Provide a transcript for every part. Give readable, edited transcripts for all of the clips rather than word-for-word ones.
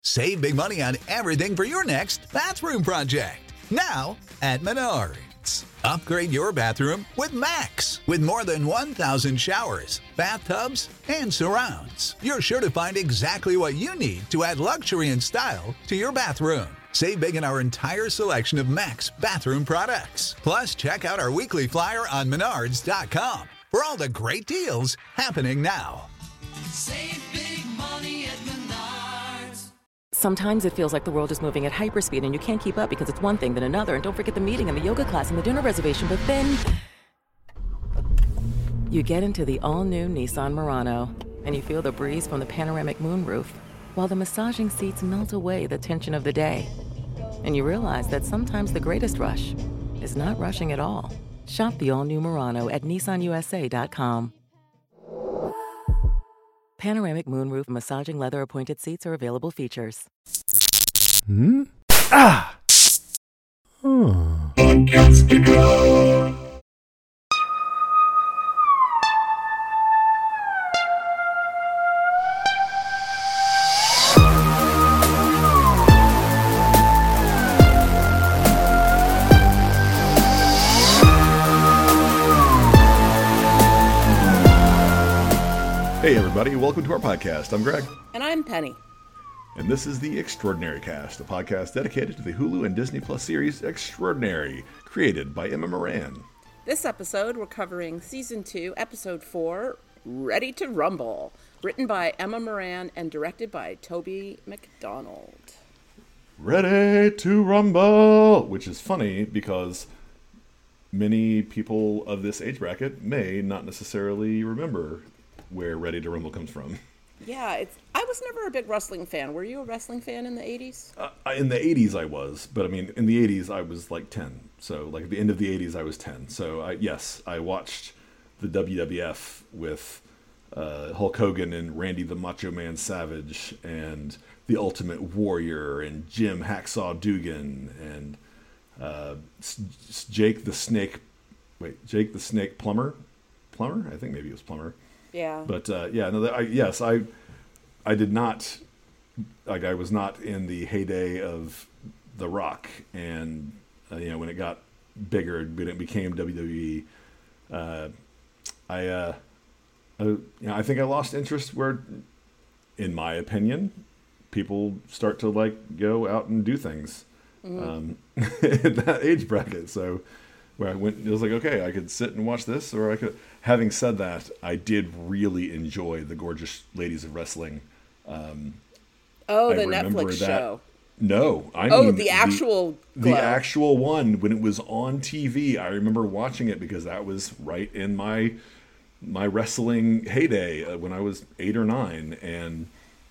Save big money on everything for your next bathroom project. Now at Menards. Upgrade your bathroom with Max. With more than 1,000 showers, bathtubs, and surrounds, you're sure to find exactly what you need to add luxury and style to your bathroom. Save big in our entire selection of Max bathroom products. Plus, check out our weekly flyer on Menards.com for all the great deals happening now. Save big money at Menards. Sometimes it feels like the world is moving at hyperspeed and you can't keep up because it's one thing then another. And don't forget the meeting and the yoga class and the dinner reservation. But then you get into the all-new Nissan Murano and you feel the breeze from the panoramic moonroof while the massaging seats melt away the tension of the day. And you realize that sometimes the greatest rush is not rushing at all. Shop the all-new Murano at nissanusa.com. Panoramic moonroof massaging leather appointed seats are available features. Hey everybody, welcome to our podcast. I'm Greg. And I'm Penny. And this is the Extraordinary Cast, a podcast dedicated to the Hulu and Disney Plus series Extraordinary, created by Emma Moran. This episode, we're covering Season 2, Episode 4, Ready to Rumble, written by Emma Moran and directed by Toby McDonald. Ready to Rumble! Which is funny because many people of this age bracket may not necessarily remember where Ready to Rumble comes from. Yeah, I was never a big wrestling fan. Were you a wrestling fan in the 80s? In the 80s I was, but I mean, in the 80s I was like 10. So, like, at the end of the 80s I was 10. So, yes, I watched the WWF with Hulk Hogan and Randy the Macho Man Savage and the Ultimate Warrior and Jim Hacksaw Dugan and Jake the Snake Plumber? I think maybe it was Plumber. Yeah. But I did not, like, I was not in the heyday of The Rock, and when it got bigger, when it became WWE, I think I lost interest where, in my opinion, people start to like go out and do things at that age bracket. So where I went, it was like, okay, I could sit and watch this, or I could. Having said that, I did really enjoy The Gorgeous Ladies of Wrestling. The Netflix show. No, I mean the actual the actual one when it was on TV. I remember watching it because that was right in my wrestling heyday when I was 8 or 9, and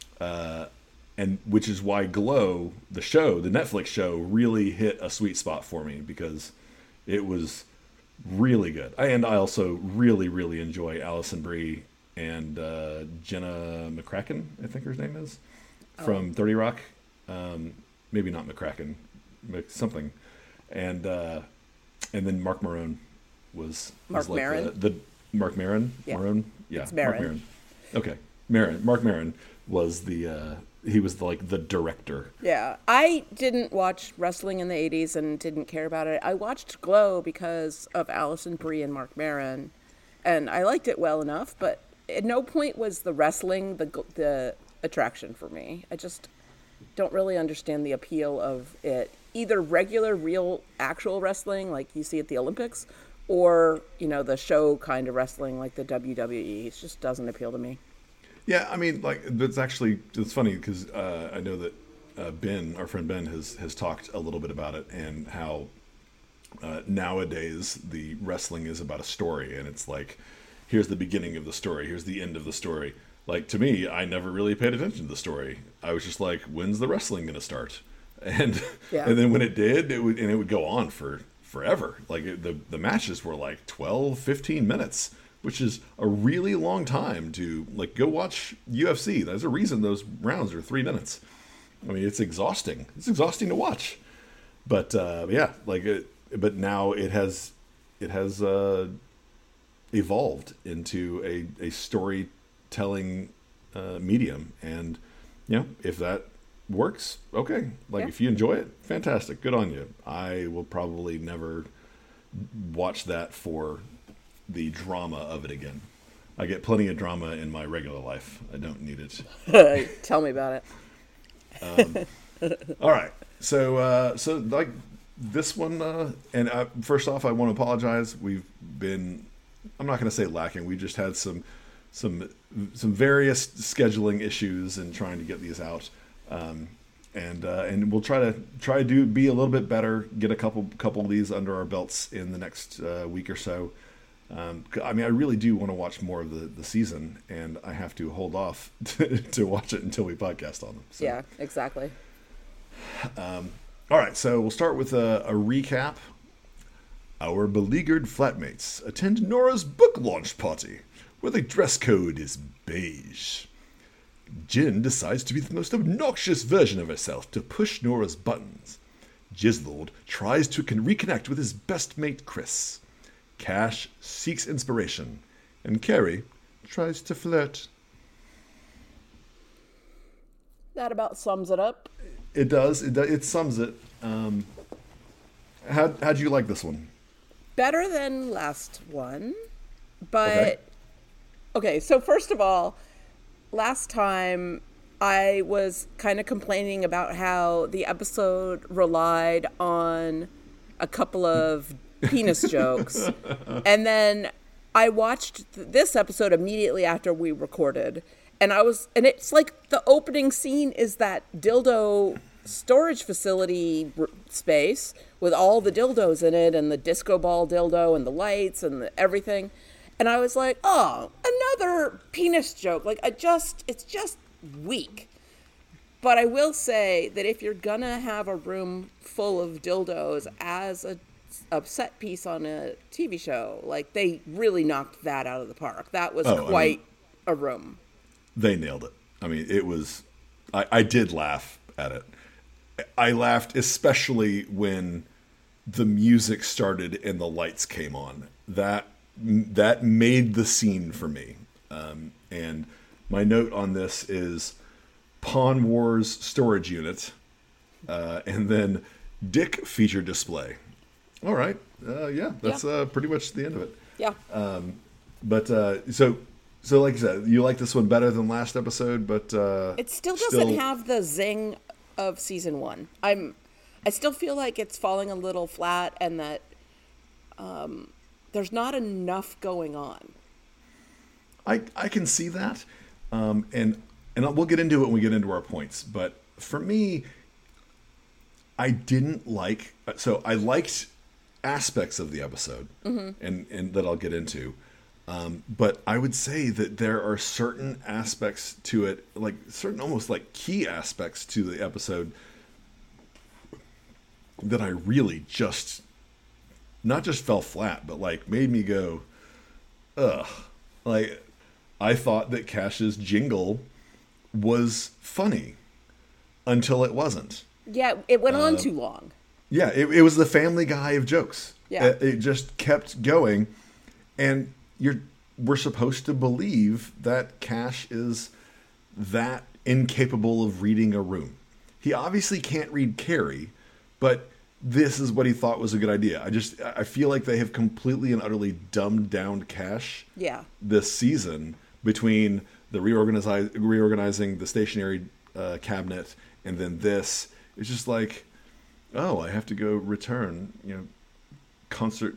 which is why Glow, the Netflix show, really hit a sweet spot for me because it was really good. And I also really, really enjoy Alison Brie and Jenna McCracken, I think her name is, from 30 Rock. Maybe not McCracken, something. And then Mark Maron was Mark like Maron? the Mark Maron? Yeah. Maron? Yeah, It's Maron. Mark Maron. Okay, Maron. Mark Maron was he was the director. Yeah, I didn't watch wrestling in the 80s and didn't care about it. I watched Glow because of Alison Brie and Mark Maron, and I liked it well enough, but at no point was the wrestling the attraction for me. I just don't really understand the appeal of it. Either regular, real, actual wrestling like you see at the Olympics, or, the show kind of wrestling like the WWE. It just doesn't appeal to me. Yeah, I mean, like, it's funny because I know that Ben, our friend Ben, has talked a little bit about it and how nowadays the wrestling is about a story, and it's like, here's the beginning of the story, here's the end of the story. Like, to me, I never really paid attention to the story. I was just like, when's the wrestling going to start? And and then when it did, it would go on for forever. Like, the matches were like 12, 15 minutes. Which is a really long time to, like, go watch UFC. There's a reason those rounds are 3 minutes. I mean, it's exhausting. It's exhausting to watch. But but now it has evolved into a storytelling medium, and if that works, okay. Like, Yeah. if you enjoy it, fantastic. Good on you. I will probably never watch that for the drama of it again. I get plenty of drama in my regular life. I don't need it. Tell me about it. All right. So like this one, first off, I want to apologize. We've been, I'm not going to say lacking. We just had some various scheduling issues and trying to get these out. And we'll try to be a little bit better, get a couple of these under our belts in the next week or so. I mean, I really do want to watch more of the season, and I have to hold off to watch it until we podcast on them. So. Yeah, exactly. All right, so we'll start with a recap. Our beleaguered flatmates attend Nora's book launch party, where the dress code is beige. Jin decides to be the most obnoxious version of herself to push Nora's buttons. Jizzlord tries to reconnect with his best mate Chris. Cash seeks inspiration, and Carrie tries to flirt. That about sums it up. It does. It sums it. How'd you like this one? Better than last one, but okay. So first of all, last time I was kind of complaining about how the episode relied on a couple of penis jokes, and then I watched this episode immediately after we recorded, and it's like the opening scene is that dildo storage facility space with all the dildos in it and the disco ball dildo and the lights and everything. And I was like, oh, another penis joke. Like, it's just weak. But I will say that if you're gonna have a room full of dildos as a set piece on a TV show, like, they really knocked that out of the park. That was quite a room. They nailed it. I mean, it was, I did laugh at it. I laughed especially when the music started and the lights came on. That made the scene for me. And my note on this is Pawn Wars storage unit, and then Dick feature display. All right. That's pretty much the end of it. Yeah. So like I said, you like this one better than last episode, but it still doesn't have the zing of season 1. I still feel like it's falling a little flat, and that there's not enough going on. I can see that, and we'll get into it when we get into our points. But for me, I didn't like. So I liked aspects of the episode, and that I'll get into. But I would say that there are certain aspects to it, like certain almost like key aspects to the episode, that I really just not just fell flat, but like made me go, ugh. Like, I thought that Cash's jingle was funny until it wasn't. Yeah, it went on too long. Yeah, it was the Family Guy of jokes. Yeah. It just kept going, and we're supposed to believe that Cash is that incapable of reading a room. He obviously can't read Carrie, but this is what he thought was a good idea. I feel like they have completely and utterly dumbed down Cash. Yeah. This season, between the reorganizing the stationary cabinet and then this, it's just like, oh, I have to go return, concert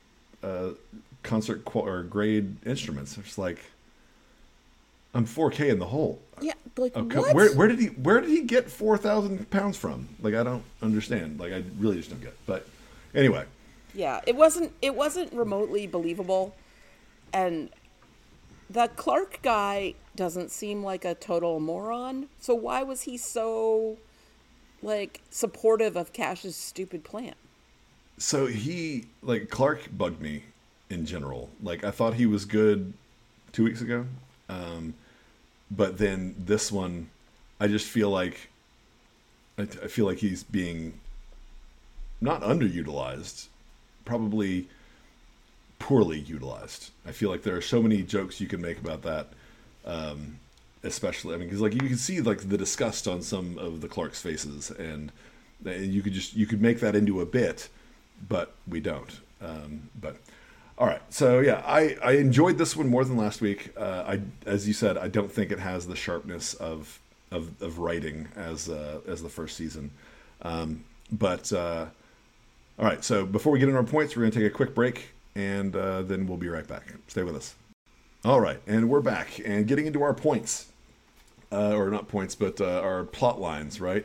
or grade instruments. It's like, I'm 4K in the hole. Yeah, like, okay, what? Where did he get 4,000 pounds from? Like, I don't understand. Like, I really just don't get it. But anyway. Yeah, it wasn't remotely believable, and the Clark guy doesn't seem like a total moron. So why was he so, like, supportive of Cash's stupid plan? So Clark bugged me in general. Like, I thought he was good 2 weeks ago. But then this one, I just feel like, I feel like he's being not underutilized, probably poorly utilized. I feel like there are so many jokes you can make about that. especially. I mean, because like you can see like the disgust on some of the Clark's faces, and you could make that into a bit, but we don't. But all right, so yeah, I enjoyed this one more than last week. As you said, I don't think it has the sharpness of writing as the first season. But all right, so before we get into our points, we're going to take a quick break, and then we'll be right back. Stay with us. All right, and we're back and getting into our points, or not points, but our plot lines. Right.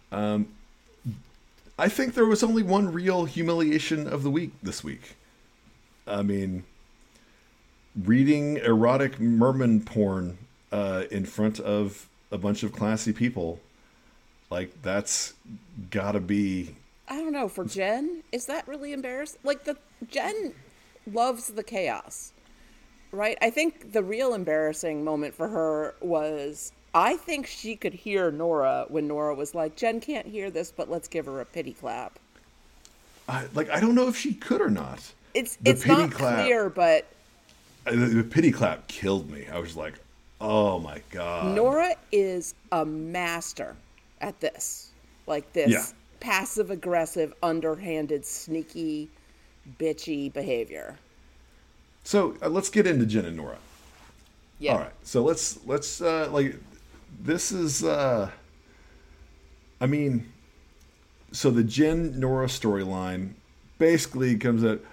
I think there was only one real humiliation of the week this week. I mean, reading erotic merman porn in front of a bunch of classy people, like that's gotta be. I don't know. For Jen, is that really embarrassing? Like Jen loves the chaos, right? I think the real embarrassing moment for her was, I think she could hear Nora when Nora was like, Jen can't hear this, but let's give her a pity clap. I don't know if she could or not. It's not clear, but the pity clap killed me. I was like, oh my God. Nora is a master at this. Like this Yeah. passive aggressive, underhanded, sneaky, bitchy behavior. So let's get into Jen and Nora. Yeah. All right. So let's like this is I mean, so the Jen Nora storyline basically comes at,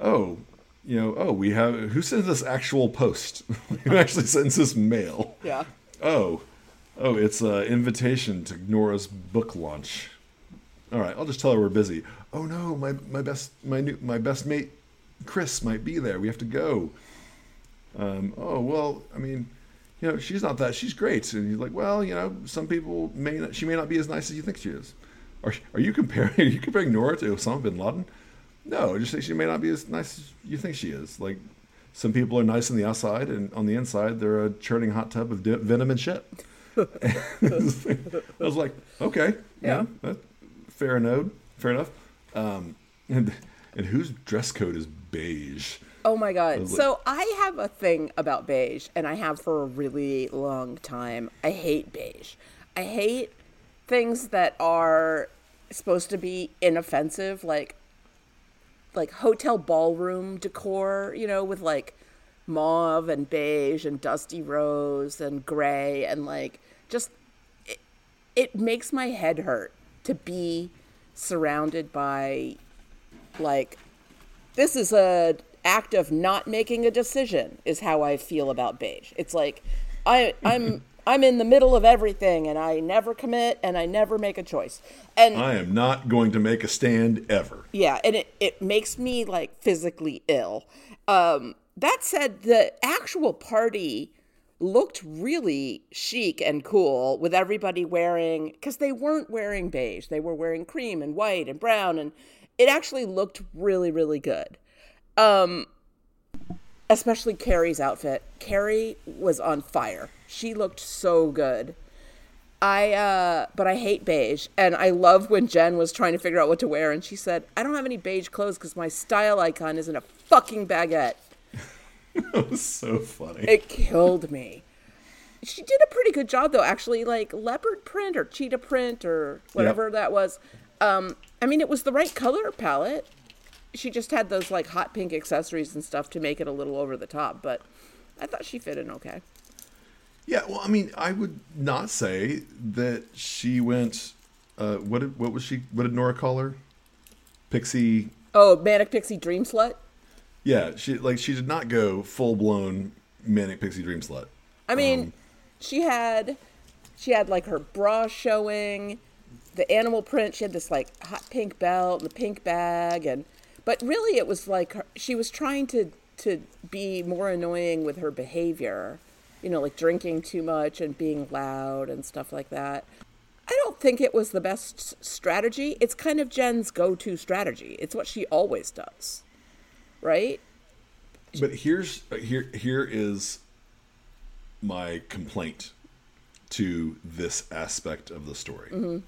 we have, who sends us actual post? Who actually sends this mail? Yeah. Oh, it's an invitation to Nora's book launch. All right, I'll just tell her we're busy. Oh no, my best mate Chris might be there. We have to go. Oh well, I mean, she's not that. She's great. And he's like, well, some people she may not be as nice as you think she is. Are you comparing Nora to Osama bin Laden? No, I just think she may not be as nice as you think she is. Like, some people are nice on the outside, and on the inside, they're a churning hot tub of venom and shit. I was like, okay, Yeah. fair enough. And whose dress code is beige? Oh my God. like- So I have a thing about beige, and I have for a really long time. I hate beige. I hate things that are supposed to be inoffensive, like hotel ballroom decor, with like mauve and beige and dusty rose and gray, and like just it makes my head hurt to be surrounded by, like, this is a act of not making a decision is how I feel about beige. It's like I'm in the middle of everything, and I never commit, and I never make a choice. And I am not going to make a stand ever. yeah, and it makes me like physically ill. That said, the actual party looked really chic and cool, with everybody wearing, because they weren't wearing beige, they were wearing cream and white and brown, and it actually looked really, really good. Especially Carrie's outfit. Carrie was on fire. She looked so good. But I hate beige, and I love when Jen was trying to figure out what to wear, and she said, I don't have any beige clothes because my style icon isn't a fucking baguette. That was so funny. It killed me. She did a pretty good job, though, actually, like leopard print or cheetah print or whatever that was. I mean, it was the right color palette. She just had those like hot pink accessories and stuff to make it a little over the top, but I thought she fit in okay. Yeah, well, I mean, I would not say that she went. What did Nora call her? Pixie. Oh, Manic Pixie Dream Slut? Yeah, she did not go full blown Manic Pixie Dream Slut. I mean, she had like her bra showing, the animal print. She had this like hot pink belt and the pink bag, but really it was like she was trying to be more annoying with her behavior, like drinking too much and being loud and stuff like that. I don't think it was the best strategy. It's kind of Jen's go-to strategy. It's what she always does, right? But here is my complaint to this aspect of the story. Mm-hmm.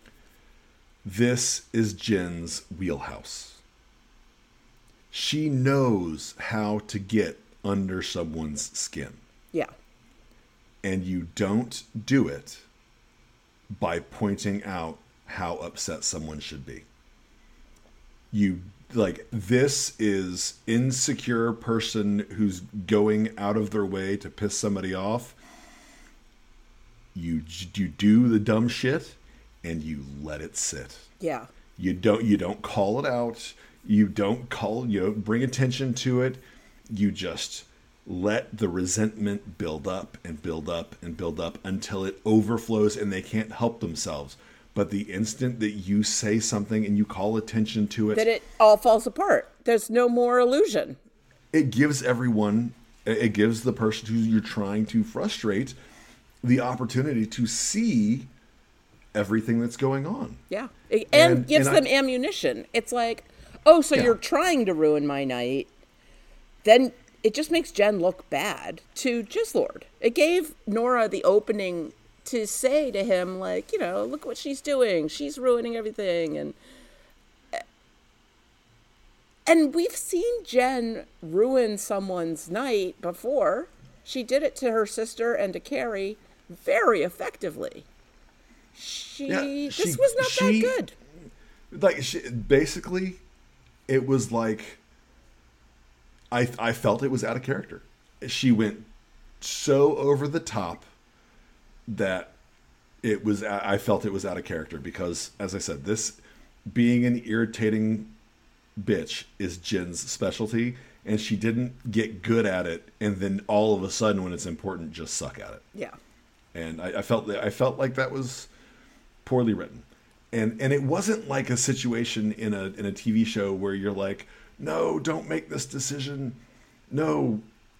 This is Jen's wheelhouse. She knows how to get under someone's skin. Yeah. And you don't do it by pointing out how upset someone should be. You like, this is insecure person who's going out of their way to piss somebody off. You do the dumb shit and you let it sit. Yeah. You don't call it out. You don't bring attention to it. You just let the resentment build up and build up and build up until it overflows and they can't help themselves. But the instant that you say something and you call attention to it, That it all falls apart. There's no more illusion. it gives the person who you're trying to frustrate the opportunity to see everything that's going on. Yeah. And gives and them ammunition. It's like, oh, so Yeah. you're trying to ruin my night. Then it just makes Jen look bad to Jizzlord. It gave Nora the opening to say to him, like, you know, look what she's doing. She's ruining everything. And we've seen Jen ruin someone's night before. She did it to her sister and to Carrie very effectively. This was not that good. Like, basically, it was like, I felt it was out of character. She went so over the top that I felt it was out of character because, as I said, this being an irritating bitch is Jen's specialty, and she didn't get good at it, and then all of a sudden, when it's important, just suck at it. Yeah. And I felt like that was poorly written, and it wasn't like a situation in a TV show where you're like, no, don't make this decision, no,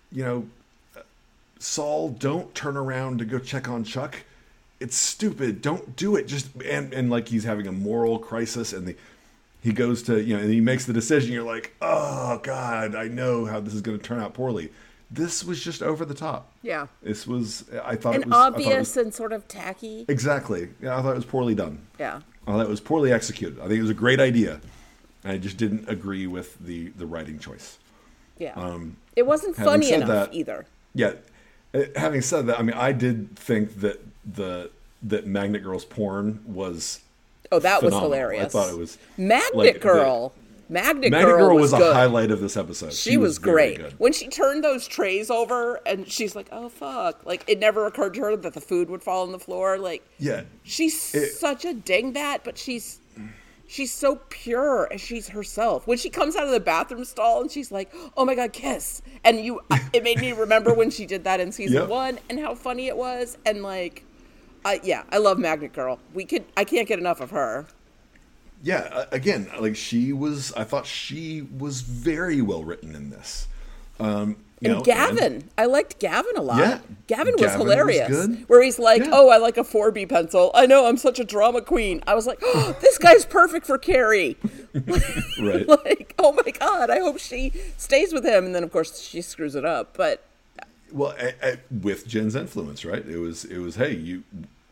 Saul, don't turn around to go check on Chuck. It's stupid. Don't do it. Just and like he's having a moral crisis, and he goes to and he makes the decision. You're like, oh God, I know how this is going to turn out poorly. This was just over the top. Yeah. This was. I thought And it was obvious and sort of tacky. Exactly. Yeah, I thought it was poorly done. Yeah. I thought it was poorly executed. I think it was a great idea. I just didn't agree with the writing choice. Yeah. It wasn't funny said enough that- either. Yeah. Having said that, I mean, I did think that that Magnet Girl's porn was Oh, that was phenomenal. hilarious. I thought it was Magnet like, Girl. Magnet Magnet Girl was a good. highlight of this episode. She was very great. good. When she turned those trays over and she's like, oh, fuck. Like, it never occurred to her that the food would fall on the floor. Like, Yeah. she's such a dingbat, but she's so pure as she's herself. When she comes out of the bathroom stall and she's like, oh my God, kiss. And it made me remember when she did that in season 1 and how funny it was. And like, I love Magnet Girl. I can't get enough of her. Yeah, again, like I thought she was very well written in this. And Gavin. I liked Gavin a lot. Yeah, Gavin was Gavin was hilarious. good. Where he's like, Yeah. oh, I like a 4B pencil. I know, I'm such a drama queen. I was like, oh, this guy's perfect for Carrie. Right. Like, oh my God, I hope she stays with him. And then, of course, she screws it up. But Well, with Jen's influence, right? It was hey, you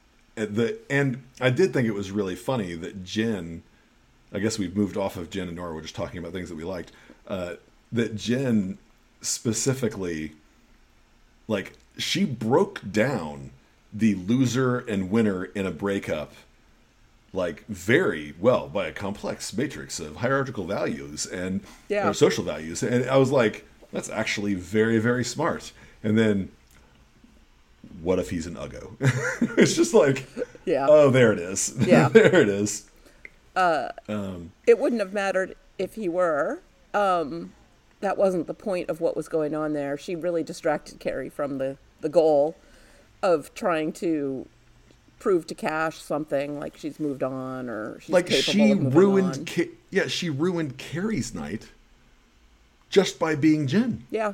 and I did think it was really funny that Jen, I guess we've moved off of Jen and Nora, we're just talking about things that we liked. That Jen specifically, like, she broke down the loser and winner in a breakup, like, very well by a complex matrix of hierarchical values and social values. And I was like, that's actually very, very smart. And then, what if he's an Uggo? It's just like, oh, there it is. Yeah. There it is. it wouldn't have mattered if he were. That wasn't the point of what was going on there. She really distracted Carrie from the goal of trying to prove to Cash something, like she's moved on or she's Like, capable she of moving ruined, on. she ruined Carrie's night just by being Jen. Yeah.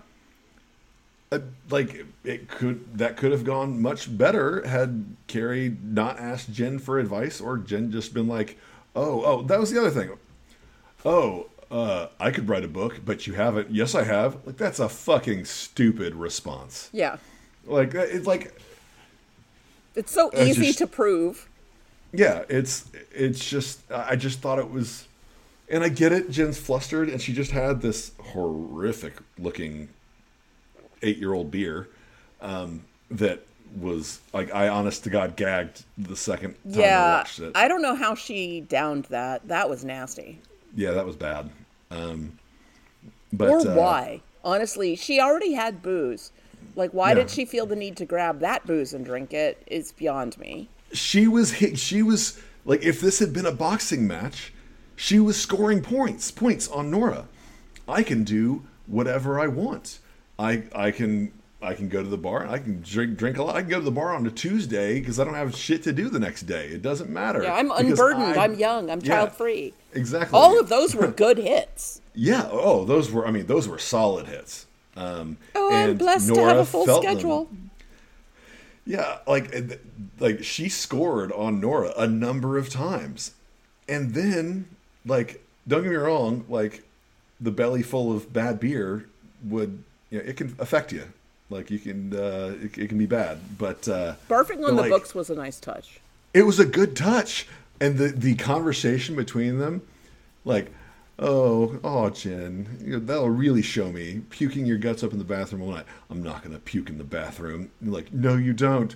Like, that could have gone much better had Carrie not asked Jen for advice, or Jen just been like, oh, that was the other thing. Oh, I could write a book, but you haven't. Yes, I have. Like, that's a fucking stupid response. Yeah. Like, it's like, It's so easy to prove. yeah, it's just, I just thought it was, and I get it. Jen's flustered, and she just had this horrific looking 8-year-old beer that was like, I honest to God gagged the second time I Yeah, watched it. I don't know how she downed that. That was nasty. Yeah, that was bad. But Or why? Honestly, she already had booze. Like, why Yeah. did she feel the need to grab that booze and drink it? Is beyond me. she was like, if this had been a boxing match, she was scoring points on Nora. I can do whatever I want. I can go to the bar. I can drink a lot. I can go to the bar on a Tuesday because I don't have shit to do the next day. It doesn't matter. Yeah, I'm Because unburdened. I'm young. I'm child free. Exactly. All of those were good hits. Yeah. Oh, those were solid hits. Oh, I'm and blessed to Nora have a full felt them. schedule. Yeah, like she scored on Nora a number of times, and then, like, don't get me wrong, like, the belly full of bad beer would, it can affect you. Like, you can, it can be bad, but Barfing but, on the like, books was a nice touch. it was a good touch, and the conversation between them, like, oh, Jen, that'll really show me puking your guts up in the bathroom all night. I'm not gonna puke in the bathroom. And like, no, you don't.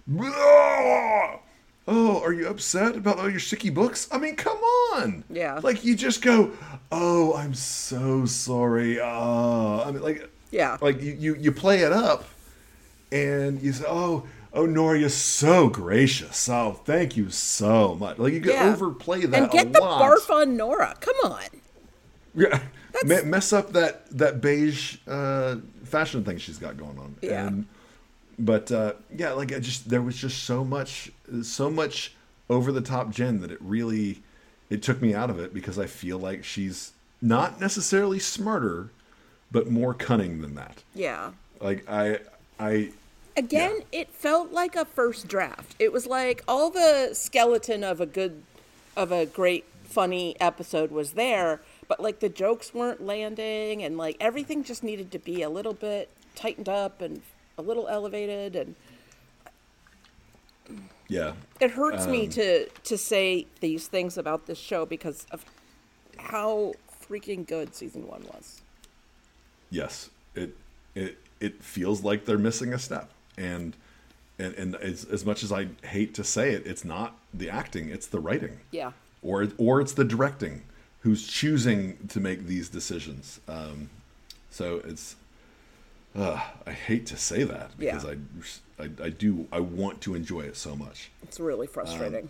Oh, are you upset about all your sticky books? I mean, come on. Yeah. Like, you just go, oh, I'm so sorry. I mean, like, Yeah. like you play it up, and you say, oh, Nora, you're so gracious. Oh, thank you so much. Like, you can Yeah. overplay that And get a the lot. barf on Nora. Come on. Yeah, mess up that beige fashion thing she's got going on. Yeah. But yeah, like, there was just so much over the top Jen that it took me out of it, because I feel like she's not necessarily smarter, but more cunning than that. Yeah. Like, Again, Yeah. it felt like a first draft. It was like all the skeleton of a great funny episode was there, but like the jokes weren't landing, and like everything just needed to be a little bit tightened up and a little elevated, and yeah, it hurts me to say these things about this show because of how freaking good season 1 was. yes, it feels like they're missing a step, and as much as I hate to say it, it's not the acting, it's the writing. Yeah. Or it's the directing who's choosing to make these decisions. So it's, I hate to say that, because Yeah. I want to enjoy it so much. It's really frustrating.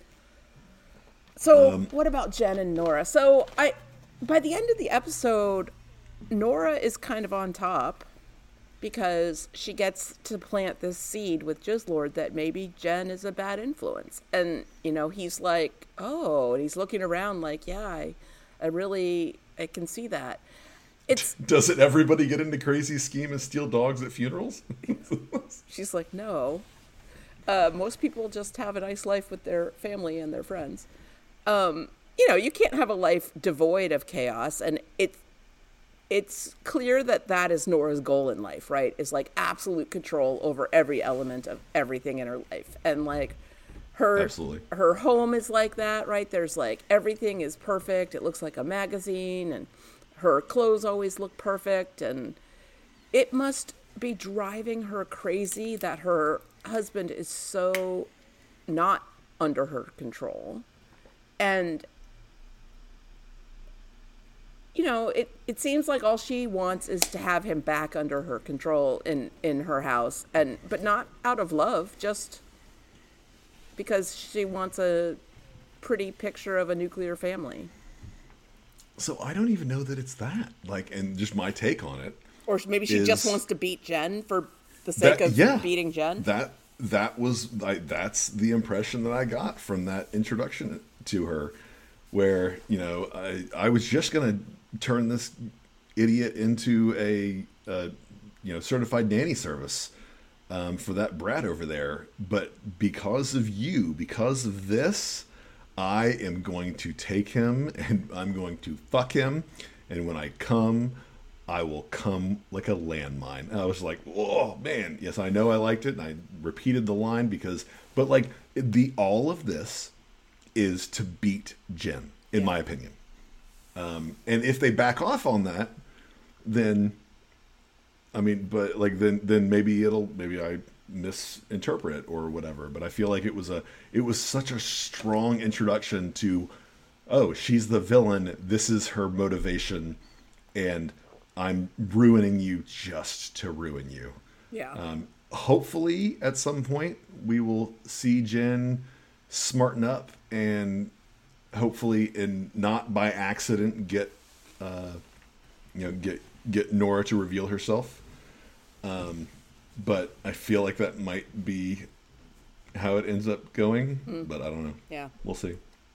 So, what about Jen and Nora? So, by the end of the episode, Nora is kind of on top because she gets to plant this seed with Jizzlord that maybe Jen is a bad influence. And, he's like, oh, and he's looking around like, yeah, I can see that. Doesn't everybody get into crazy scheme and steal dogs at funerals? She's like, no. Most people just have a nice life with their family and their friends. You can't have a life devoid of chaos, and it's clear that is Nora's goal in life, right? Is like absolute control over every element of everything in her life. And like Absolutely. her home is like that, right? There's like everything is perfect. It looks like a magazine, and her clothes always look perfect, and it must be driving her crazy that her husband is so not under her control. And it seems like all she wants is to have him back under her control in her house, but not out of love, just because she wants a pretty picture of a nuclear family. So I don't even know that it's that. Like, and just my take on it. Or maybe she just is wants to beat Jen for the sake of beating Jen. That's the impression that I got from that introduction to her, where I was just gonna turn this idiot into a certified nanny service for that brat over there, but because of this, I am going to take him and I'm going to fuck him, and when I come, I will come like a landmine. And I was like, oh man, yes, I know I liked it, and I repeated the line but like, all of this is to beat Jen, in my opinion. And if they back off on that, then, I mean, but like, then maybe misinterpret or whatever. But I feel like it was such a strong introduction to, oh, she's the villain. This is her motivation, and I'm ruining you just to ruin you. Yeah. Hopefully, at some point, we will see Jen smarten up and hopefully, and not by accident, get Nora to reveal herself. But I feel like that might be how it ends up going. But I don't know. Yeah. We'll see.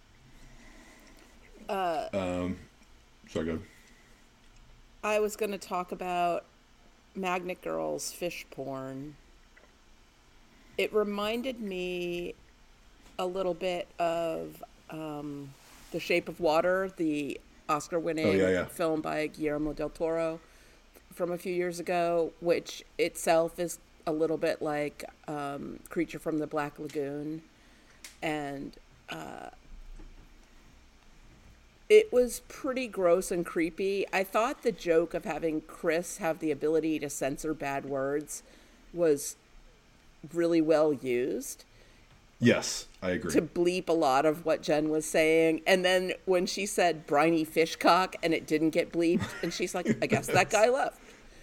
Sorry, go. I was going to talk about Magnet Girl's fish porn. It reminded me a little bit of The Shape of Water, the Oscar-winning film by Guillermo del Toro from a few years ago, which itself is a little bit like Creature from the Black Lagoon. And it was pretty gross and creepy. I thought the joke of having Chris have the ability to censor bad words was really well used. Yes, I agree. To bleep a lot of what Jen was saying. And then when she said briny fish cock and it didn't get bleeped, and she's like, I guess that guy left.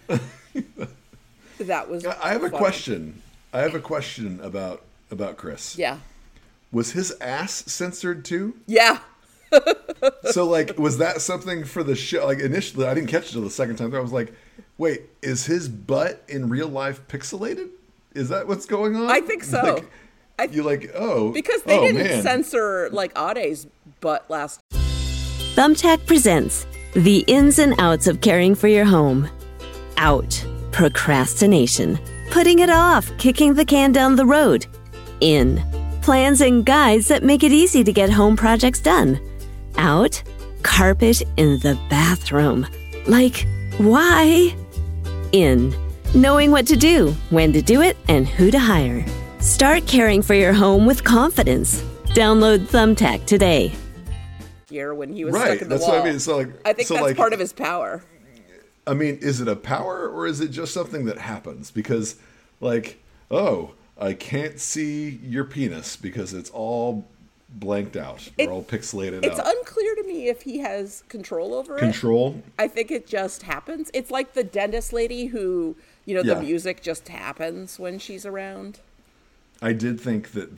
That was I have funny. a question. I have a question about Chris. Yeah. Was his ass censored too? Yeah. So, like, was that something for the show? Like, initially, I didn't catch it till the second time. I was like, wait, is his butt in real life pixelated? Is that what's going on? I think so. Like, you're like, oh. Because they didn't man. censor, like, Ade's butt last. Thumbtack presents the ins and outs of caring for your home. Out. Procrastination. Putting it off. Kicking the can down the road. In. Plans and guides that make it easy to get home projects done. Out. Carpet in the bathroom. Like, why? In. Knowing what to do, when to do it, and who to hire. Start caring for your home with confidence. Download Thumbtack today. Year when he was Right, stuck in the that's wall. what I mean. So, like, I think that's part of his power. I mean, is it a power or is it just something that happens? Because, like, oh, I can't see your penis because it's all blanked out or all pixelated It's out. unclear to me if he has control over it. Control? I think it just happens. It's like the dentist lady who, Yeah. the music just happens when she's around. I did think that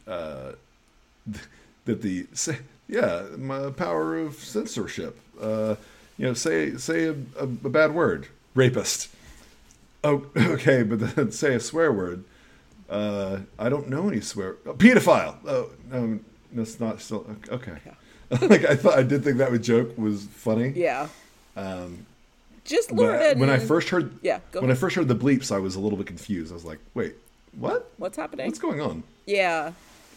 my power of censorship. Say a bad word, rapist. Oh, okay, but then say a swear word. I don't know any swear. Oh, pedophile. Oh, no, that's not still okay. Yeah. Like I did think that joke was funny. Yeah. Just Lord and when I first heard Yeah, go when I ahead. first heard the bleeps, I was a little bit confused. I was like, wait, what? What's happening? What's going on? Yeah.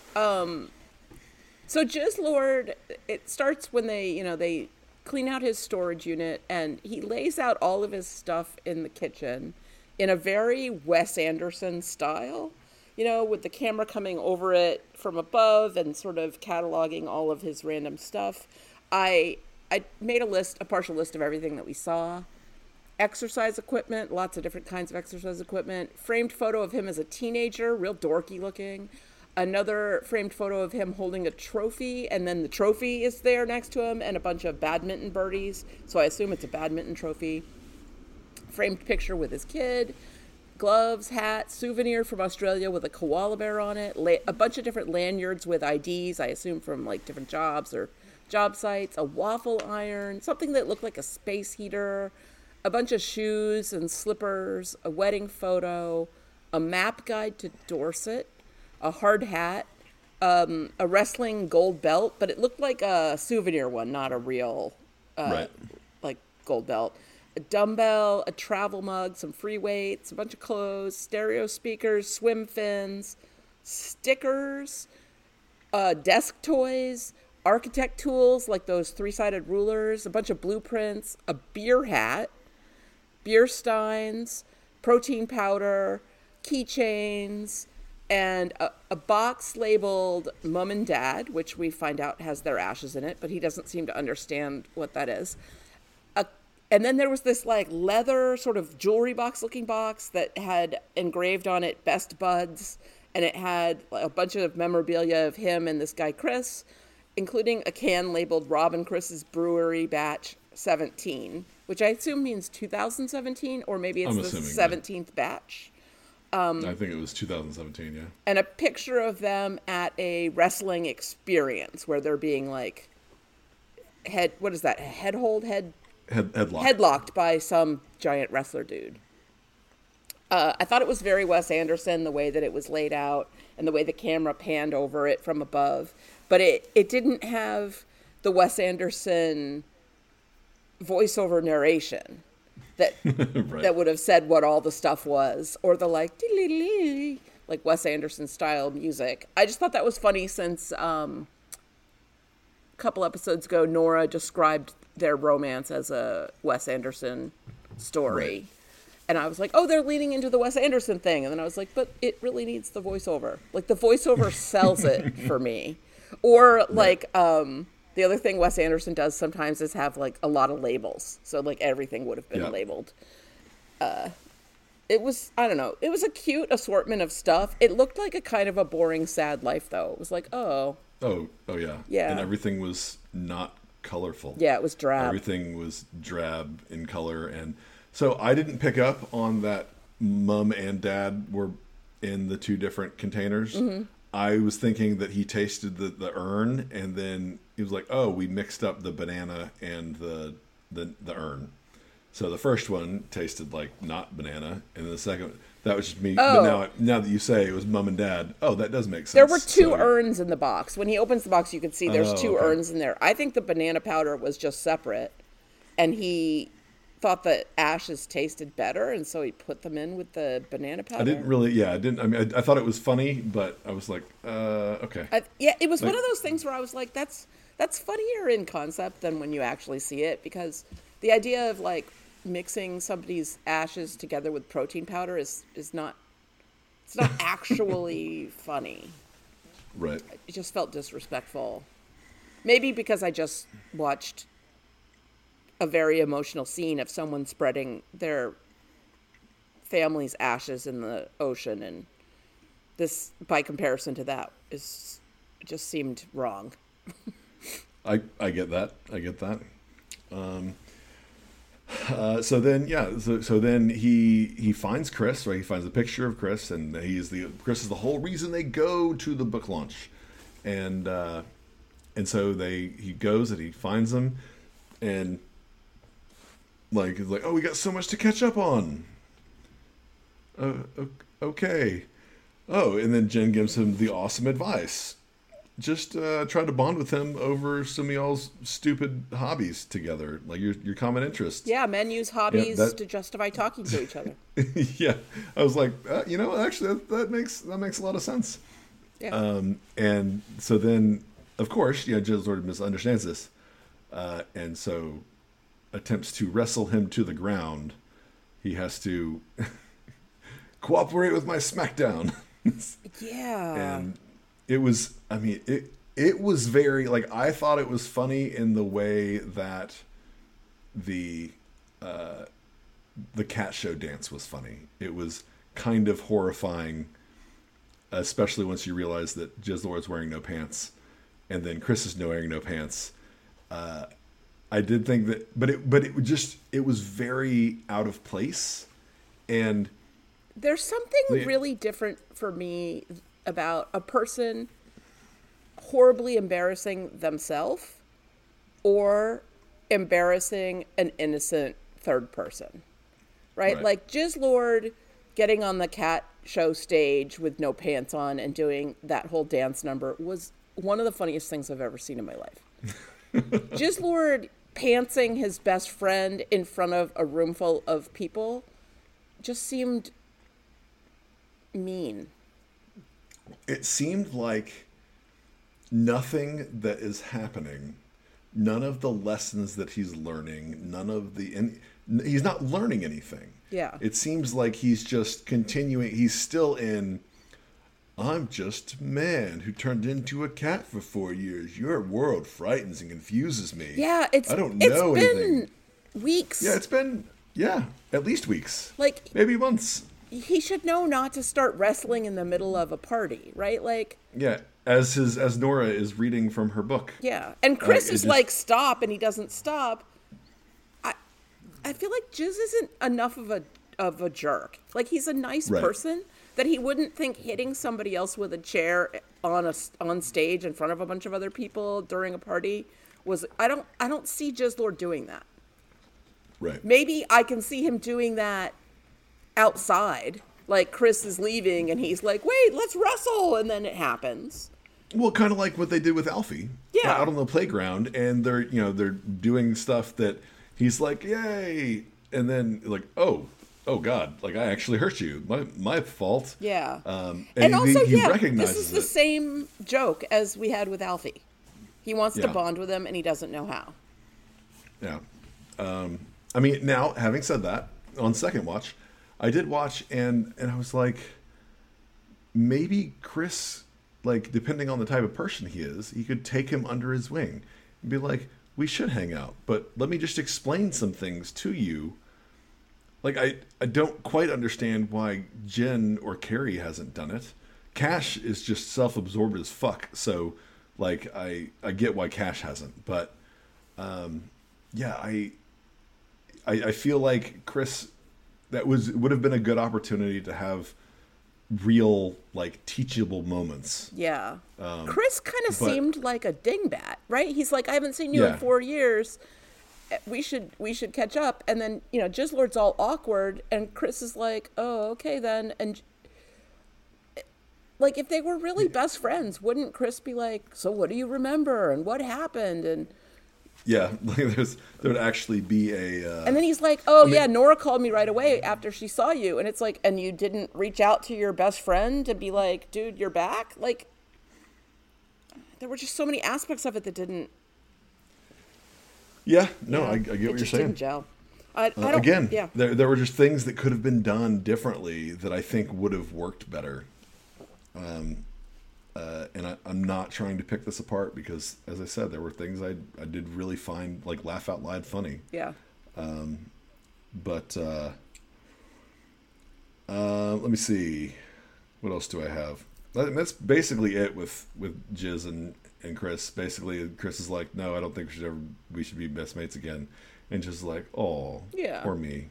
So Jizz Lord, it starts when they clean out his storage unit, and he lays out all of his stuff in the kitchen in a very Wes Anderson style, with the camera coming over it from above and sort of cataloging all of his random stuff. I made a partial list of everything that we saw. Exercise equipment, lots of different kinds of exercise equipment. Framed photo of him as a teenager, real dorky looking. Another framed photo of him holding a trophy, and then the trophy is there next to him, and a bunch of badminton birdies. So I assume it's a badminton trophy. Framed picture with his kid. Gloves, hat, souvenir from Australia with a koala bear on it. A bunch of different lanyards with IDs, I assume from like different jobs or job sites. A waffle iron, something that looked like a space heater. A bunch of shoes and slippers. A wedding photo. A map guide to Dorset. A hard hat, a wrestling gold belt, but it looked like a souvenir one, not a real, Right. like gold belt. A dumbbell, a travel mug, some free weights, a bunch of clothes, stereo speakers, swim fins, stickers, desk toys, architect tools like those three-sided rulers, a bunch of blueprints, a beer hat, beer steins, protein powder, keychains, and a box labeled Mom and Dad, which we find out has their ashes in it, but he doesn't seem to understand what that is. And then there was this like leather sort of jewelry box looking box that had engraved on it Best Buds. And it had a bunch of memorabilia of him and this guy, Chris, including a can labeled Robin Chris's Brewery Batch 17, which I assume means 2017, or maybe it's the 17th batch. I think it was 2017, yeah. And a picture of them at a wrestling experience where they're being like headlocked by some giant wrestler dude. I thought it was very Wes Anderson, the way that it was laid out and the way the camera panned over it from above. But it didn't have the Wes Anderson voiceover narration that Right. that would have said what all the stuff was, or the like Wes Anderson style music. I just thought that was funny since a couple episodes ago, Nora described their romance as a Wes Anderson story. Right. And I was like, oh, they're leaning into the Wes Anderson thing. And then I was like, but it really needs the voiceover. Like, the voiceover sells it for me. Or, like, the other thing Wes Anderson does sometimes is have, like, a lot of labels. So, like, everything would have been labeled. It was, I don't know, it was a cute assortment of stuff. It looked like a kind of a boring, sad life, though. It was like, oh. Oh, yeah. Yeah. And everything was not colorful. Yeah, it was drab. Everything was drab in color. And so I didn't pick up on that mom and dad were in the two different containers. Mm-hmm. I was thinking that he tasted the urn, and then he was like, oh, we mixed up the banana and the urn. So the first one tasted like not banana, and the second, that was just me. Oh. But now that you say it was mom and dad, oh, that does make sense. There were two urns in the box. When he opens the box, you can see there's two urns in there. I think the banana powder was just separate, and he thought the ashes tasted better, and so he put them in with the banana powder. I thought it was funny, but I was like, okay. It was one of those things where I was like, that's funnier in concept than when you actually see it, because the idea of like mixing somebody's ashes together with protein powder is not, it's not actually funny. Right. It just felt disrespectful. Maybe because I just watched a very emotional scene of someone spreading their family's ashes in the ocean, and this, by comparison to that, it just seemed wrong. I get that. So then he finds Chris, right? He finds a picture of Chris, and Chris is the whole reason they go to the book launch, and so he goes and he finds them, and like he's like, oh, we got so much to catch up on. Okay. Oh, and then Jen gives him the awesome advice. Just try to bond with him over some of y'all's stupid hobbies together, like your common interests. Yeah, men use hobbies to justify talking to each other. Yeah, I was like, actually, that makes a lot of sense. Yeah. And so then, of course, Jen sort of misunderstands this, and so attempts to wrestle him to the ground. He has to cooperate with my SmackDown. Yeah. And it was, it was very, like, I thought it was funny in the way that the cat show dance was funny. It was kind of horrifying, especially once you realize that Jez Lord's wearing no pants, and then Chris is wearing no pants. I did think that, but it was very out of place, and there's something really different for me about a person horribly embarrassing themselves or embarrassing an innocent third person, right? Like Jizz Lord getting on the cat show stage with no pants on and doing that whole dance number was one of the funniest things I've ever seen in my life. Jizz Lord pantsing his best friend in front of a room full of people just seemed mean. It seemed like nothing that is happening, none of the lessons that he's learning, he's not learning anything. Yeah. It seems like he's just continuing. He's still in, I'm just a man who turned into a cat for 4 years. Your world frightens and confuses me. Yeah, I don't know anything. weeks. Yeah, it's been at least weeks. Like, maybe months. he should know not to start wrestling in the middle of a party, right? Like, Yeah, as Nora is reading from her book. yeah. And Chris is just- like, stop, and he doesn't stop. I feel like Jiz isn't enough of a jerk. Like, he's a nice Right. person that he wouldn't think hitting somebody else with a chair on stage in front of a bunch of other people during a party was. I don't see Jizzlord doing that. Right. Maybe I can see him doing that outside. Like, Chris is leaving and he's like, wait, let's wrestle. And then it happens. Well, kind of like what they did with Alfie. Yeah. Out on the playground, and they're doing stuff that he's like, yay, and then like, oh God, like I actually hurt you, my fault. Yeah. And also, he this recognizes is the it. same joke as we had with Alfie. He wants to Yeah. bond with him and he doesn't know how. Yeah. I mean, now having said that, on second watch, I did watch and I was like, maybe Chris, like depending on the type of person he is, he could take him under his wing and be like, we should hang out, but let me just explain some things to you. Like, I don't quite understand why Jen or Carrie hasn't done it. Cash is just self-absorbed as fuck, so like I get why Cash hasn't, but yeah, I feel like Chris, would have been a good opportunity to have real like teachable moments. Yeah. Chris kind of but- seemed like a dingbat, right? He's like, I haven't seen you in Yeah. 4 years. We should catch up. And then, Jizzlord's all awkward and Chris is like, oh, okay then. And like, if they were really best friends, wouldn't Chris be like, so what do you remember? And what happened? And Yeah, like there would actually be a. then he's like, oh yeah, Nora called me right away after she saw you. And it's like, and you didn't reach out to your best friend to be like, dude, you're back? Like, there were just so many aspects of it that didn't. Yeah, no, I get what you're just saying. didn't gel. I don't, Again, yeah. there were just things that could have been done differently that I think would have worked better. And I'm not trying to pick this apart because, as I said, there were things I did really find like laugh out loud funny. Yeah. But let me see, what else do I have? That's basically it with Jiz and Chris. Basically, Chris is like, no, I don't think we should be best mates again, and just like, oh, Yeah. poor me.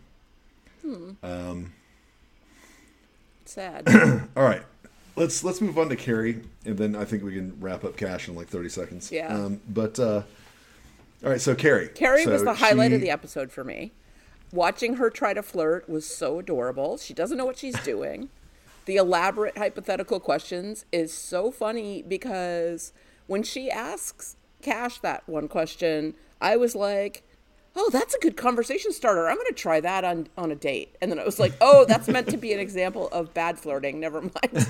Sad. All right, let's move on to Carrie, and then I think we can wrap up Cash in like 30 seconds. Yeah. All right, so Carrie. Carrie was So the highlight of she- the episode for me. Watching her try to flirt was so adorable. She doesn't know what she's doing. The elaborate hypothetical questions is so funny because when she asks Cash that one question, I was like, oh, that's a good conversation starter. I'm going to try that on a date. And then I was like, oh, that's meant to be an example of bad flirting. Never mind.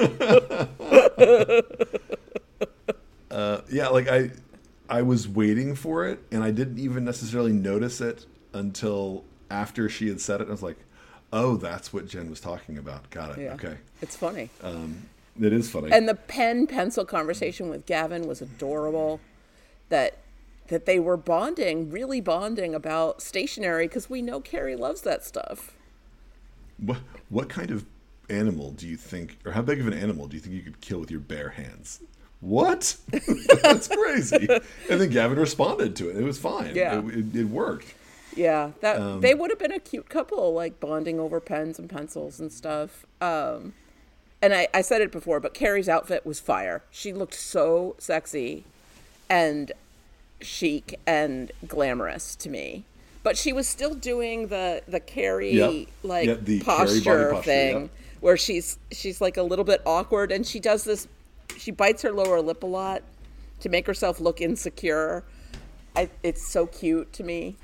Yeah, like I was waiting for it, and I didn't even necessarily notice it until after she had said it. I was like, oh, that's what Jen was talking about. Got it. Yeah. Okay. It's funny. It is funny. And the pen-pencil conversation with Gavin was adorable. That they were really bonding about stationery because we know Carrie loves that stuff. What kind of animal do you think, or how big of an animal do you think you could kill with your bare hands? What? That's crazy. And then Gavin responded to it. It was fine. Yeah. It worked. Yeah, that they would have been a cute couple, like bonding over pens and pencils and stuff. And I said it before, but Carrie's outfit was fire. She looked so sexy and chic and glamorous to me. But she was still doing the Carrie Yep. like Yep, the Carrie posture, body posture, thing, yep. where she's like a little bit awkward, and she does this. She bites her lower lip a lot to make herself look insecure. It's so cute to me.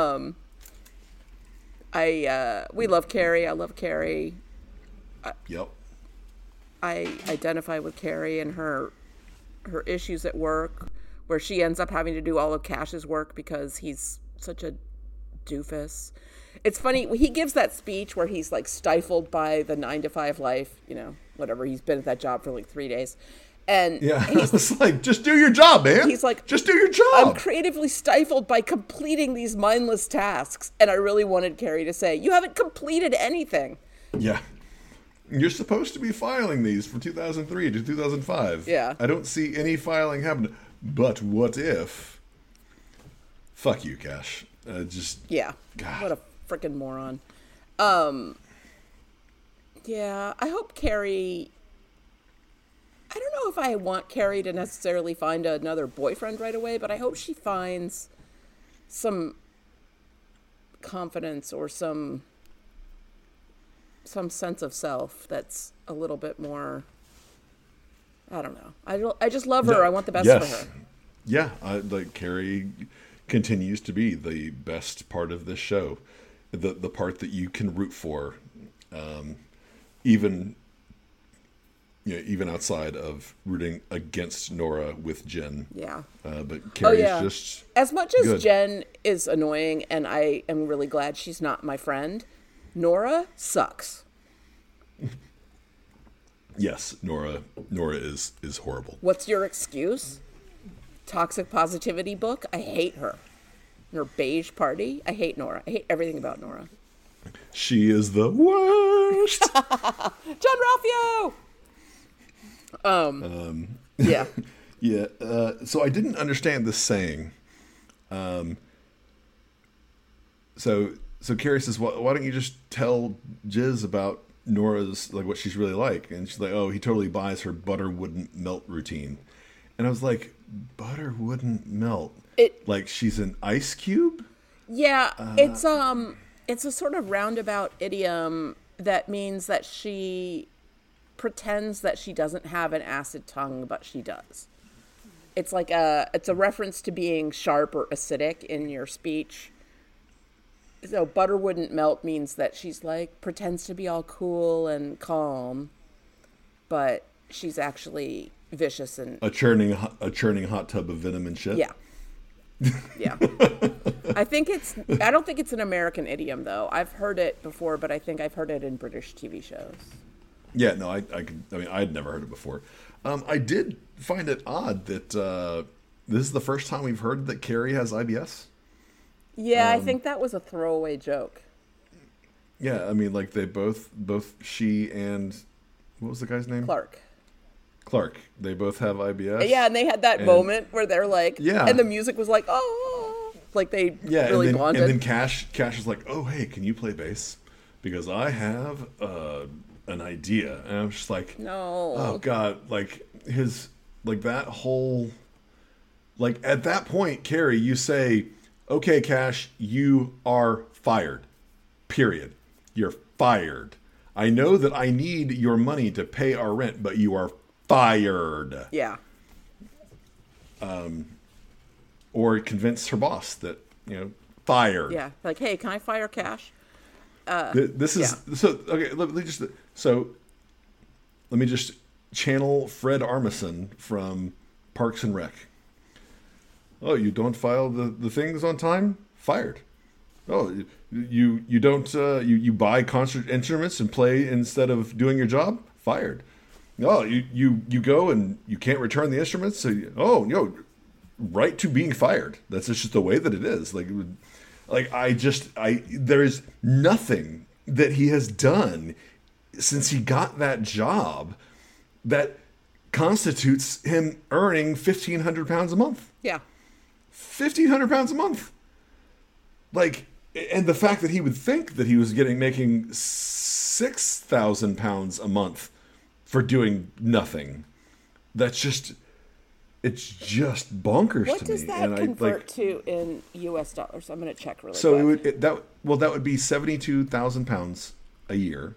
We love Carrie. I love Carrie. Yep. I identify with Carrie and her issues at work, where she ends up having to do all of Cash's work because he's such a doofus. It's funny, he gives that speech where he's like stifled by the 9-to-5 life, whatever, he's been at that job for like 3 days. And Yeah, it's like, just do your job, man. He's like, just do your job. I'm creatively stifled by completing these mindless tasks. And I really wanted Carrie to say, you haven't completed anything. Yeah. You're supposed to be filing these from 2003 to 2005. Yeah. I don't see any filing happening. But what if? Fuck you, Cash. Yeah. God. What a freaking moron. Yeah, I hope Carrie... I don't know if I want Carrie to necessarily find another boyfriend right away, but I hope she finds some confidence or some sense of self that's a little bit more... I don't know. I just love her. No, I want the best yes. for her. Yeah, Carrie continues to be the best part of this show, the part that you can root for, even outside of rooting against Nora with Jen. Yeah. But Carrie's just as much as good. Jen is annoying, and I am really glad she's not my friend, Nora sucks. Yes, Nora is horrible. What's your excuse? Toxic positivity book? I hate her. Her beige party? I hate Nora. I hate everything about Nora. She is the worst. John Ralphio! Yeah. Yeah. So I didn't understand this saying. So Carrie says, why don't you just tell Jiz about Nora's, like, what she's really like? And she's like, oh, he totally buys her butter wouldn't melt routine. And I was like, butter wouldn't melt? Like she's an ice cube? Yeah, it's a sort of roundabout idiom that means that she pretends that she doesn't have an acid tongue, but she does. It's like it's a reference to being sharp or acidic in your speech. So butter wouldn't melt means that she's like pretends to be all cool and calm, but she's actually vicious and a churning hot tub of venom and shit. Yeah. Yeah. I don't think it's an American idiom though. I've heard it before, but I think I've heard it in British TV shows. Yeah, no, I'd never heard it before. I did find it odd that this is the first time we've heard that Carrie has IBS. Yeah, I think that was a throwaway joke. Yeah, I mean, like they both she and what was the guy's name? Clark. They both have IBS. Yeah, and they had that moment where they're like, yeah, and the music was like, oh, like they really bonded. And then Cash is like, oh, hey, can you play bass? Because I have an idea. And I'm just like, no. Oh God, like that whole, like at that point, Carrie, you say, okay, Cash, you are fired. Period. You're fired. I know that I need your money to pay our rent, but you are fired. Yeah. Or convince her boss that, fired. Yeah. Like, hey, can I fire Cash? This is so okay. Let me just channel Fred Armisen from Parks and Rec. Oh, you don't file the things on time? Fired. Oh, you don't you buy concert instruments and play instead of doing your job? Fired. Oh, you go and you can't return the instruments. So right to being fired. That's just the way that it is. There is nothing that he has done since he got that job that constitutes him earning £1,500 a month. Yeah. £1,500 a month. Like, and the fact that he would think that he was making £6,000 a month for doing nothing. It's just bonkers to me. What does that convert to in U.S. dollars? I'm going to check really quick. So that would be £72,000 a year,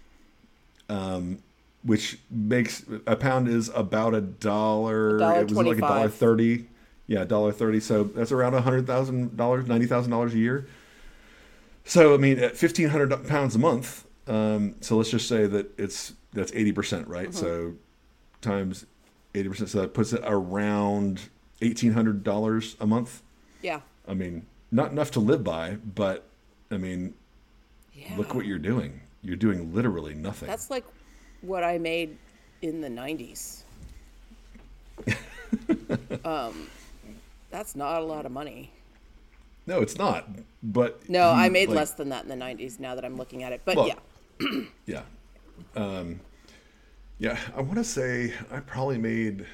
which makes a pound is about $1. It was like $1.30. Yeah, $1.30. So that's around $100,000, $90,000 a year. So I mean, at £1,500 a month. So let's just say that that's 80%, right? Mm-hmm. So times 80%, so that puts it around $1,800 a month. Yeah. I mean, not enough to live by, but I mean, look what you're doing. You're doing literally nothing. That's like what I made in the 90s. That's not a lot of money. No, it's not. But No, I made less than that in the 90s now that I'm looking at it. But well, yeah. Yeah. Yeah, I want to say I probably made.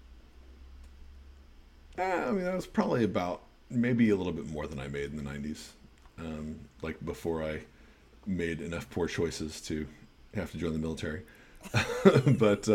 I mean, that was probably about maybe a little bit more than I made in the 90s. Like before I made enough poor choices to have to join the military. But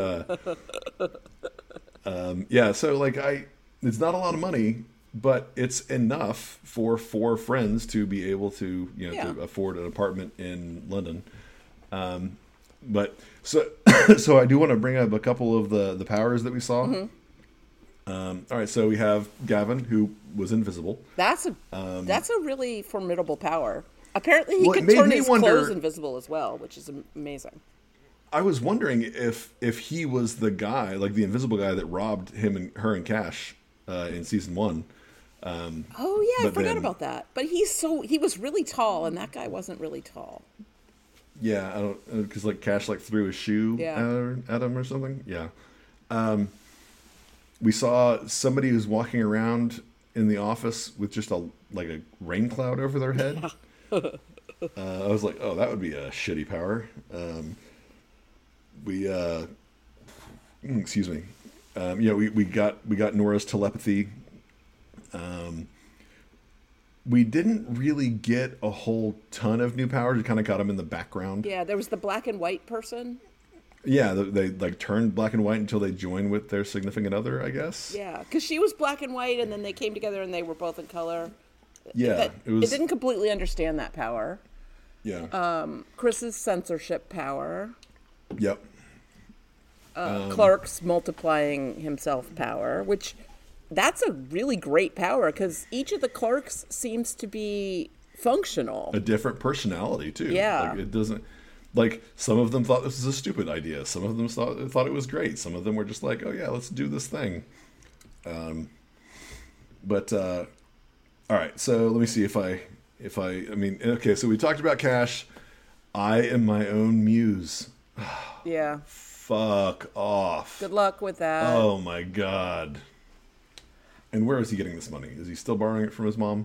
yeah, so like it's not a lot of money, but it's enough for 4 friends to be able to, to afford an apartment in London. But so so I do want to bring up a couple of the powers that we saw. All right, so we have Gavin, who was invisible. That's a really formidable power. Apparently, he Well, it could made turn me his wonder- clothes invisible as well, which is amazing. I was wondering if he was the guy, like the invisible guy that robbed her and Cash in season 1. Oh yeah, I But forgot then- about that. But he was really tall, and that guy wasn't really tall. Yeah, I don't, because like Cash like threw his shoe Yeah. at him or something. Yeah. We saw somebody who's walking around in the office with just a rain cloud over their head. I was like, oh, that would be a shitty power. Excuse me. We got Nora's telepathy. We didn't really get a whole ton of new powers. We kind of got them in the background. Yeah, there was the black and white person. Yeah, they like turned black and white until they joined with their significant other, I guess. Yeah, because she was black and white, and then they came together and they were both in color. Yeah, It didn't completely understand that power. Yeah. Chris's censorship power. Yep. Clark's multiplying himself power, which that's a really great power because each of the Clarks seems to be functional. A different personality too. Yeah. Like it doesn't. Like some of them thought this was a stupid idea. Some of them thought it was great. Some of them were just like, oh yeah, let's do this thing. But all right. So let me see if I mean, okay. So we talked about Cash. I am my own muse. Yeah. Fuck off. Good luck with that. Oh my god. And where is he getting this money? Is he still borrowing it from his mom?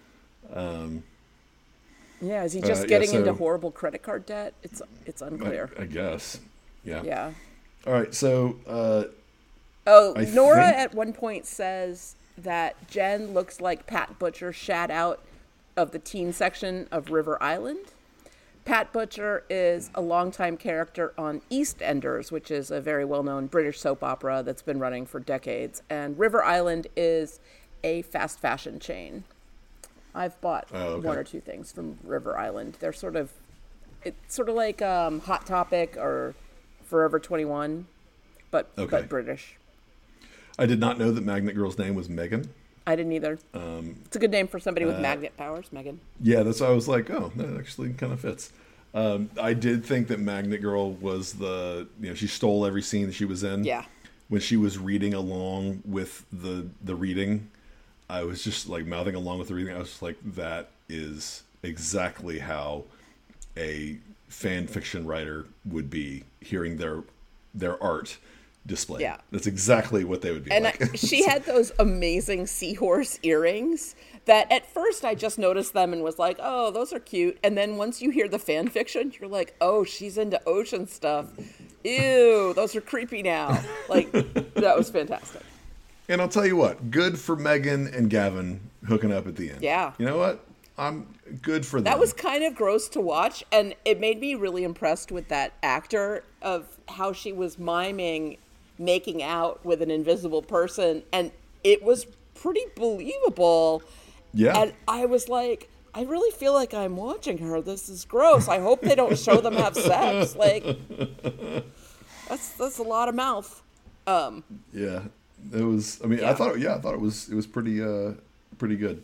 Yeah, is he just yeah, getting so- into horrible credit card debt? It's unclear. I guess. Yeah. Yeah. All right. So Oh, I Nora think- at one point says that Jen looks like Pat Butcher shat out of the teen section of River Island. Pat Butcher is a longtime character on EastEnders, which is a very well-known British soap opera that's been running for decades. And River Island is a fast fashion chain. I've bought okay. 1 or 2 things from River Island. They're it's sort of like Hot Topic or Forever 21, but British. I did not know that Magnet Girl's name was Megan. I didn't either. It's a good name for somebody with magnet powers, Megan. Yeah, that's why I was like, oh, that actually kind of fits. I did think that Magnet Girl was she stole every scene that she was in. Yeah. When she was reading along with the reading, I was just like mouthing along with the reading. I was just like, that is exactly how a fan fiction writer would be hearing their art displayed. Yeah. That's exactly what they would be And like. she had those amazing seahorse earrings that at first I just noticed them and was like, oh, those are cute. And then once you hear the fan fiction, you're like, oh, she's into ocean stuff. Ew, those are creepy now. Like, that was fantastic. And I'll tell you what, good for Megan and Gavin hooking up at the end. Yeah. You know what? I'm good for them. That was kind of gross to watch, and it made me really impressed with that actor of how she was miming making out with an invisible person, and it was pretty believable. Yeah. And I was like, I really feel like I'm watching her. This is gross. I hope they don't show them have sex. Like, that's a lot of mouth. Yeah. It was. I mean, Yeah. I thought it was pretty good.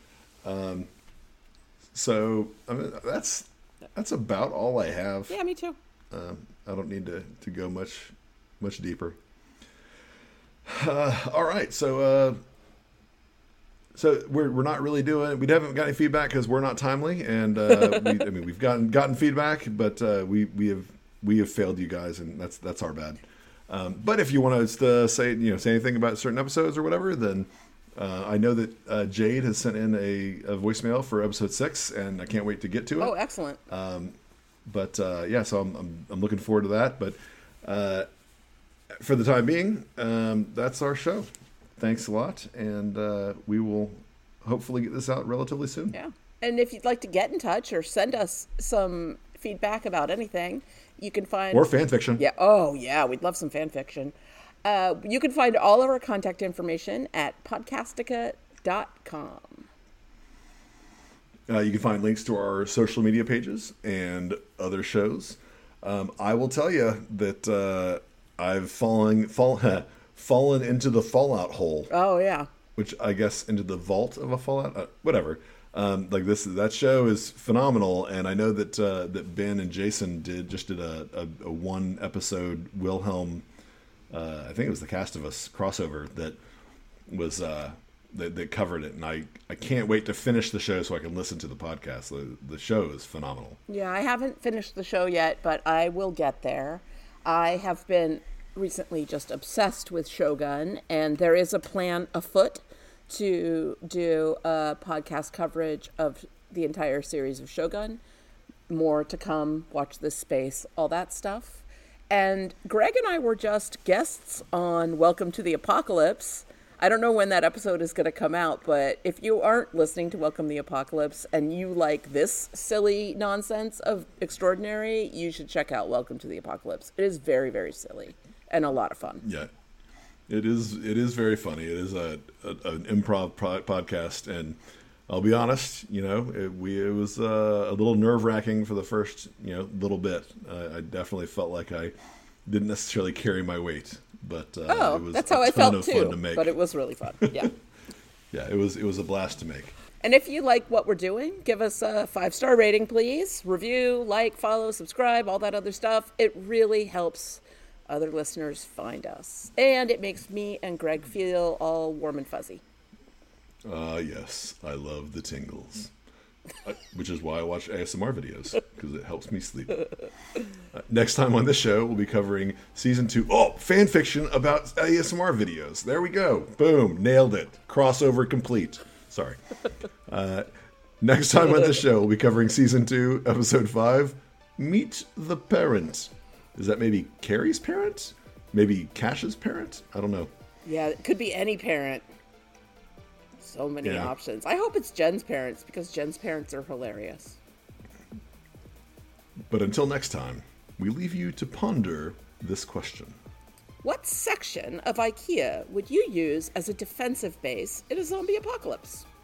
So I mean, that's about all I have. Yeah, me too. I don't need to go much deeper. All right, so we're not really doing. We haven't got any feedback because we're not timely, and we've gotten feedback, but we have failed you guys, and that's our bad. But if you want to say anything about certain episodes or whatever, then I know that Jade has sent in a voicemail for episode 6, and I can't wait to get to it. Oh, excellent. So I'm looking forward to that. But for the time being, that's our show. Thanks a lot, and we will hopefully get this out relatively soon. Yeah. And if you'd like to get in touch or send us some feedback about anything, you can find... Or fan fiction. Yeah. Oh, yeah. We'd love some fan fiction. You can find all of our contact information at podcastica.com. You can find links to our social media pages and other shows. I will tell you that I've fallen into the Fallout hole. Oh, yeah. Which I guess into the vault of a Fallout, whatever. That show is phenomenal, and I know that Ben and Jason did a 1 episode Wilhelm, I think it was the Cast of Us crossover that was that covered it, and I can't wait to finish the show so I can listen to the podcast. The show is phenomenal. Yeah, I haven't finished the show yet, but I will get there. I have been recently just obsessed with Shogun, and there is a plan afoot to do a podcast coverage of the entire series of Shogun. More to come, watch this space, all that stuff. And Greg and I were just guests on Welcome to the Apocalypse. I don't know when that episode is going to come out, but if you aren't listening to Welcome to the Apocalypse and you like this silly nonsense of Extraordinary, you should check out Welcome to the Apocalypse. It is very, very silly and a lot of fun. Yeah. It is very funny. It is an improv podcast, and I'll be honest, it was a little nerve-wracking for the first little bit. I definitely felt like I didn't necessarily carry my weight, but it was that's how I felt too. Fun to make. But it was really fun. Yeah, yeah, it was a blast to make. And if you like what we're doing, give us a 5-star rating, please. Review, like, follow, subscribe, all that other stuff. It really helps other listeners find us. And it makes me and Greg feel all warm and fuzzy. Yes, I love the tingles. Which is why I watch ASMR videos, because it helps me sleep. Next time on this show, we'll be covering season 2. Oh, fan fiction about ASMR videos. There we go. Boom. Nailed it. Crossover complete. Sorry. Next time on this show, we'll be covering season 2, episode 5, Meet the Parent. Is that maybe Carrie's parent? Maybe Cash's parent? I don't know. Yeah, it could be any parent. So many options. I hope it's Jen's parents, because Jen's parents are hilarious. But until next time, we leave you to ponder this question. What section of IKEA would you use as a defensive base in a zombie apocalypse?